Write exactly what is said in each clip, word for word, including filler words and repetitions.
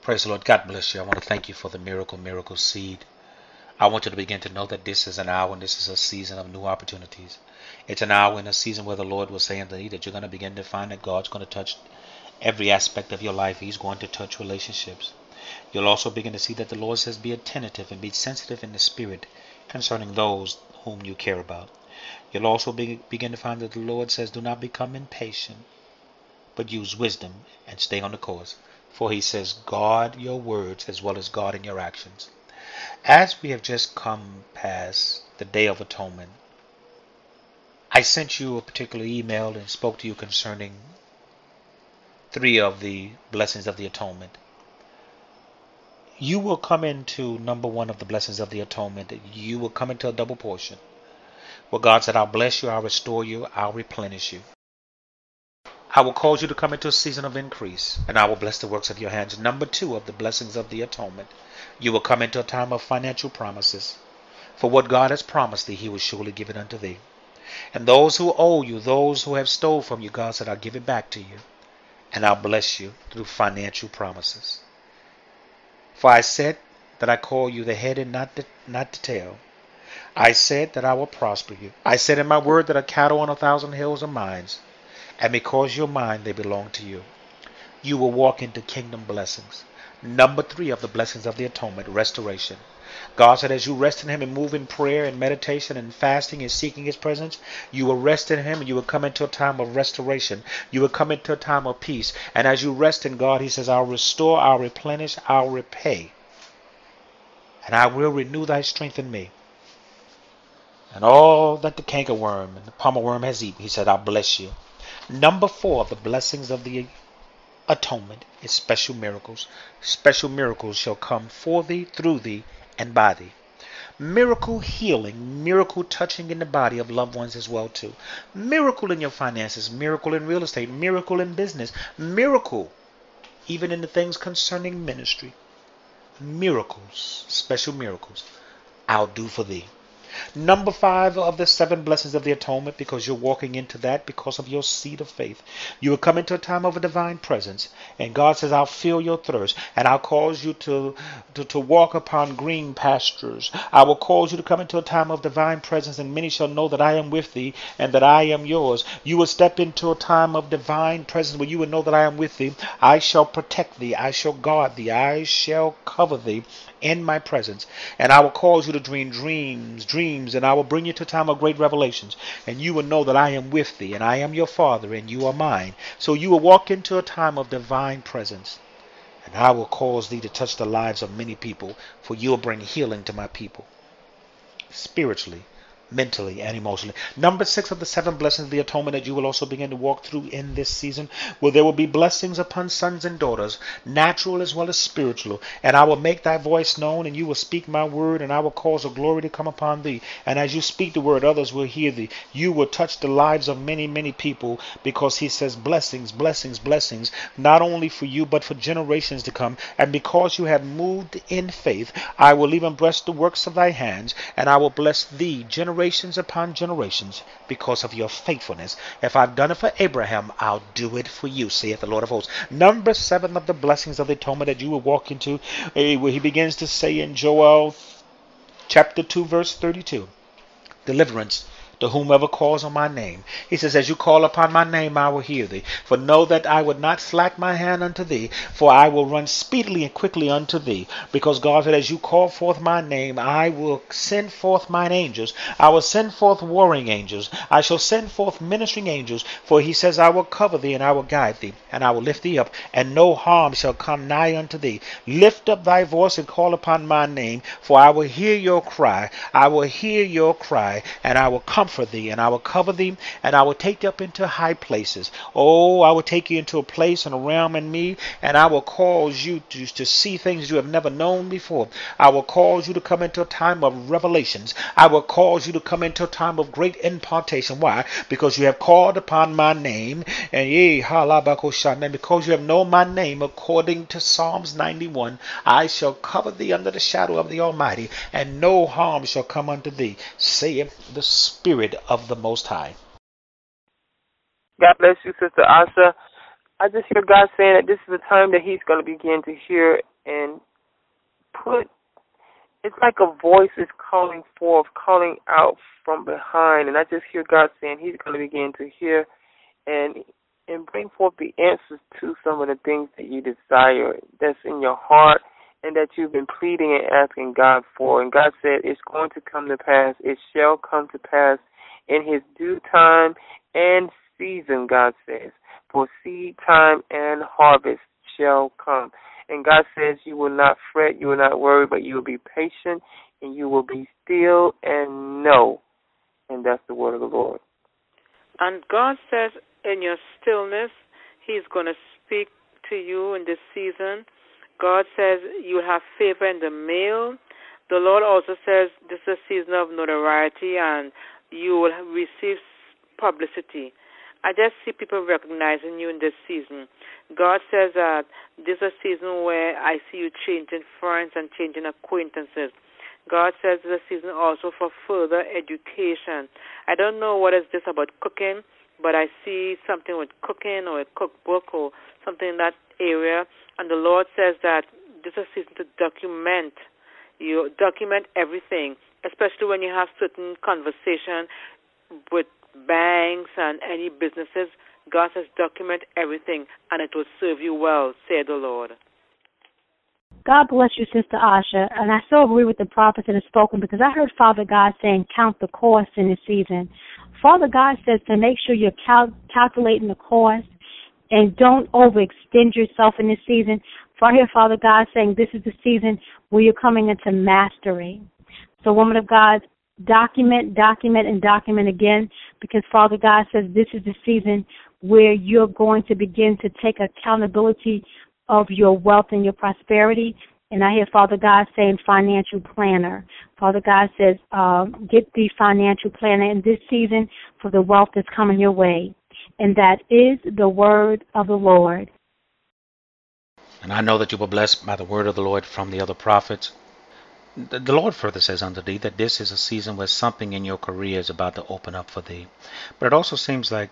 Praise the Lord. God bless you. I want to thank you for the miracle, miracle seed. I want you to begin to know that this is an hour and this is a season of new opportunities. It's an hour and a season where the Lord will say unto thee that you're going to begin to find that God's going to touch every aspect of your life. He's going to touch relationships. You'll also begin to see that the Lord says be attentive and be sensitive in the spirit concerning those whom you care about. You'll also be, begin to find that the Lord says do not become impatient, but use wisdom and stay on the course. For he says guard your words as well as guard in your actions. As we have just come past the Day of Atonement, I sent you a particular email and spoke to you concerning three of the blessings of the atonement. You will come into number one of the blessings of the atonement. You will come into a double portion. Well, God said, I'll bless you, I'll restore you, I'll replenish you. I will cause you to come into a season of increase, and I will bless the works of your hands. Number two of the blessings of the atonement. You will come into a time of financial promises. For what God has promised thee, he will surely give it unto thee. And those who owe you, those who have stole from you, God said, I'll give it back to you. And I'll bless you through financial promises. For I said that I call you the head and not the, not the tail. I said that I will prosper you. I said in my word that a cattle on a thousand hills are mine. And because you're mine, they belong to you. You will walk into kingdom blessings. Number three of the blessings of the atonement, restoration. God said as you rest in him and move in prayer and meditation and fasting and seeking his presence, you will rest in him and you will come into a time of restoration. You will come into a time of peace. And as you rest in God, he says, I'll restore, I'll replenish, I'll repay. And I will renew thy strength in me. And all that the cankerworm and the palmer worm has eaten, he said, I'll bless you. Number four of the blessings of the atonement is special miracles. Special miracles shall come for thee, through thee, and by thee. Miracle healing, miracle touching in the body of loved ones as well too. Miracle in your finances, miracle in real estate, miracle in business, miracle even in the things concerning ministry. Miracles, special miracles, I'll do for thee. Number five of the seven blessings of the atonement, because you're walking into that because of your seed of faith. You will come into a time of a divine presence. And God says, I'll fill your thirst. And I'll cause you to, to, to walk upon green pastures. I will cause you to come into a time of divine presence. And many shall know that I am with thee and that I am yours. You will step into a time of divine presence where you will know that I am with thee. I shall protect thee. I shall guard thee. I shall cover thee in my presence. And I will cause you to dream dreams, dreams, and I will bring you to a time of great revelations. And you will know that I am with thee, and I am your Father, and you are mine. So you will walk into a time of divine presence. And I will cause thee to touch the lives of many people, for you will bring healing to my people. Spiritually, mentally, and emotionally. Number six of the seven blessings of the atonement that you will also begin to walk through in this season, where there will be blessings upon sons and daughters, natural as well as spiritual. And I will make thy voice known, and you will speak my word, and I will cause a glory to come upon thee. And as you speak the word, others will hear thee. You will touch the lives of many, many people, because he says blessings, blessings, blessings, not only for you, but for generations to come. And because you have moved in faith, I will even bless the works of thy hands, and I will bless thee generations upon generations because of your faithfulness. If I've done it for Abraham, I'll do it for you, saith the Lord of hosts. Number seven of the blessings of the atonement that you will walk into, eh, where he begins to say in Joel chapter two, verse thirty-two, deliverance to whomever calls on my name. He says, as you call upon my name, I will hear thee. For know that I would not slack my hand unto thee, for I will run speedily and quickly unto thee. Because God said, as you call forth my name, I will send forth mine angels. I will send forth warring angels. I shall send forth ministering angels. For he says, I will cover thee and I will guide thee, and I will lift thee up, and no harm shall come nigh unto thee. Lift up thy voice and call upon my name, for I will hear your cry. I will hear your cry, and I will comfort for thee, and I will cover thee, and I will take thee up into high places. Oh, I will take you into a place and a realm in me, and I will cause you to, to see things you have never known before. I will cause you to come into a time of revelations. I will cause you to come into a time of great impartation. Why? Because you have called upon my name, and ye, and because you have known my name, according to Psalms ninety-one, I shall cover thee under the shadow of the Almighty, and no harm shall come unto thee, saith the Spirit of the Most High. God bless you, Sister Asha. I just hear God saying that this is a time that he's going to begin to hear and put, it's like a voice is calling forth, calling out from behind. And I just hear God saying he's going to begin to hear and and bring forth the answers to some of the things that you desire, that's in your heart, and that you've been pleading and asking God for. And God said it's going to come to pass. It shall come to pass in his due time and season, God says. For seed time and harvest shall come. And God says you will not fret, you will not worry, but you will be patient, and you will be still and know. And that's the word of the Lord. And God says in your stillness, he's going to speak to you in this season. God says you have favor in the mail. The Lord also says this is a season of notoriety and you will receive publicity. I just see people recognizing you in this season. God says that this is a season where I see you changing friends and changing acquaintances. God says it's a season also for further education. I don't know what is this about cooking, but I see something with cooking or a cookbook or something in that area. And the Lord says that this is a season to document. You document everything, especially when you have certain conversation with banks and any businesses. God says document everything, and it will serve you well, said the Lord. God bless you, Sister Asha. And I so agree with the prophets that have spoken, because I heard Father God saying count the cost in this season. Father God says to make sure you're cal- calculating the cost and don't overextend yourself in this season. For I hear Father God saying this is the season where you're coming into mastery. So, woman of God, document, document, and document again, because Father God says this is the season where you're going to begin to take accountability of your wealth and your prosperity. And I hear Father God saying financial planner. Father God says uh, get the financial planner in this season for the wealth that's coming your way. And that is the word of the Lord. And I know that you were blessed by the word of the Lord from the other prophets. The the Lord further says unto thee that this is a season where something in your career is about to open up for thee. But it also seems like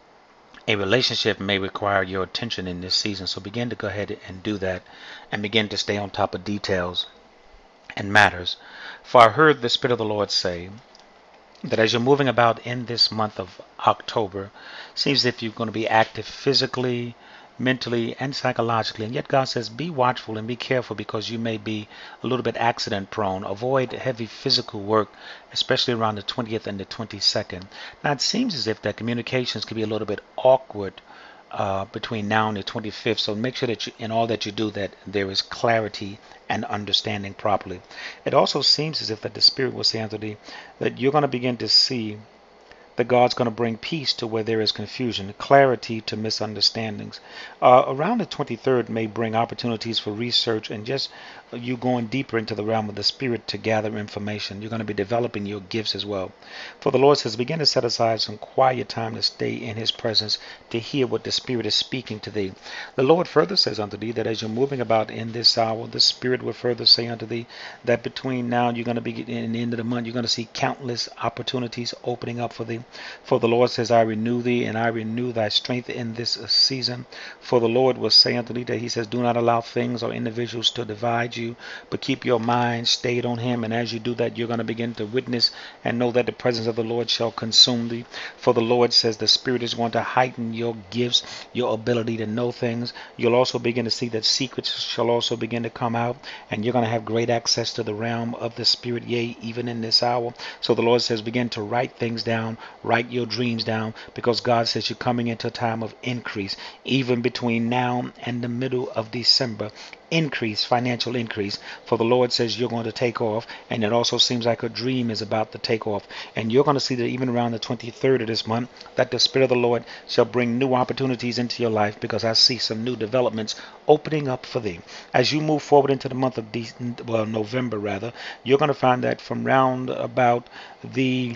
a relationship may require your attention in this season. So begin to go ahead and do that and begin to stay on top of details and matters. For I heard the Spirit of the Lord say that as you're moving about in this month of October, seems as if you're going to be active physically, mentally, and psychologically. And yet God says be watchful and be careful, because you may be a little bit accident prone. Avoid heavy physical work, especially around the twentieth and the twenty-second. Now it seems as if that communications can be a little bit awkward uh, between now and the twenty-fifth. So make sure that you, in all that you do, that there is clarity and understanding properly. It also seems as if that the Spirit will say unto thee that you're going to begin to see that God's going to bring peace to where there is confusion, clarity to misunderstandings. Uh, around the twenty-third may bring opportunities for research and just you going deeper into the realm of the Spirit to gather information. You're going to be developing your gifts as well. For the Lord says, begin to set aside some quiet time to stay in His presence to hear what the Spirit is speaking to thee. The Lord further says unto thee that as you're moving about in this hour, the Spirit will further say unto thee that between now and you're going to be in the end of the month, you're going to see countless opportunities opening up for thee. For the Lord says, I renew thee and I renew thy strength in this season. For the Lord will say unto thee that He says, do not allow things or individuals to divide you, but keep your mind stayed on Him. And as you do that, you're going to begin to witness and know that the presence of the Lord shall consume thee. For the Lord says the Spirit is going to heighten your gifts, your ability to know things. You'll also begin to see that secrets shall also begin to come out, and you're going to have great access to the realm of the Spirit, yea, even in this hour. So the Lord says, begin to write things down, write your dreams down, because God says you're coming into a time of increase, even between now and the middle of December. Increase, financial increase. For the Lord says you're going to take off, and it also seems like a dream is about to take off. And you're going to see that even around the twenty-third of this month, that the Spirit of the Lord shall bring new opportunities into your life, because I see some new developments opening up for thee. As you move forward into the month of De- well, November rather, you're going to find that from round about the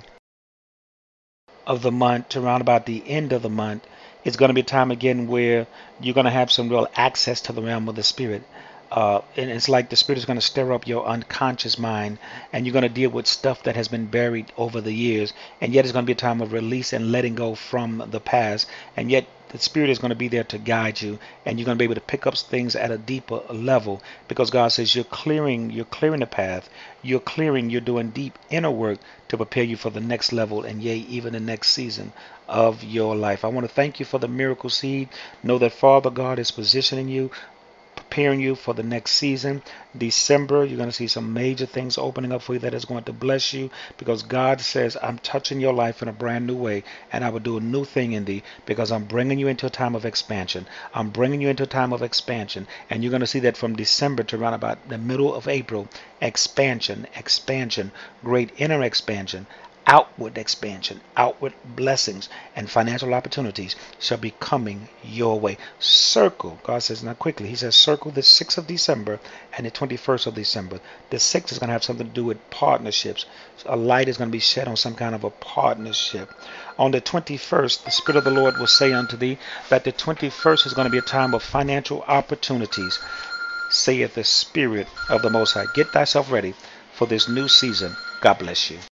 of the month to around about the end of the month, it's going to be a time again where you're going to have some real access to the realm of the Spirit. Uh, and it's like the Spirit is going to stir up your unconscious mind, and you're going to deal with stuff that has been buried over the years. And yet it's going to be a time of release and letting go from the past. And yet the Spirit is going to be there to guide you, and you're going to be able to pick up things at a deeper level, because God says you're clearing, you're clearing the path, you're clearing, you're doing deep inner work to prepare you for the next level, and yea, even the next season of your life. I want to thank you for the miracle seed. Know that Father God is positioning you, preparing you for the next season. December, you're going to see some major things opening up for you that is going to bless you, because God says, I'm touching your life in a brand new way, and I will do a new thing in thee, because I'm bringing you into a time of expansion. I'm bringing you into a time of expansion, and you're going to see that from December to around about the middle of April. Expansion, expansion, great inner expansion, outward expansion, outward blessings, and financial opportunities shall be coming your way. Circle, God says, now quickly, he says, circle the sixth of December and the twenty-first of December. The sixth is going to have something to do with partnerships. A light is going to be shed on some kind of a partnership. On the twenty-first, the Spirit of the Lord will say unto thee that the twenty-first is going to be a time of financial opportunities, saith the Spirit of the Most High. Get thyself ready for this new season. God bless you.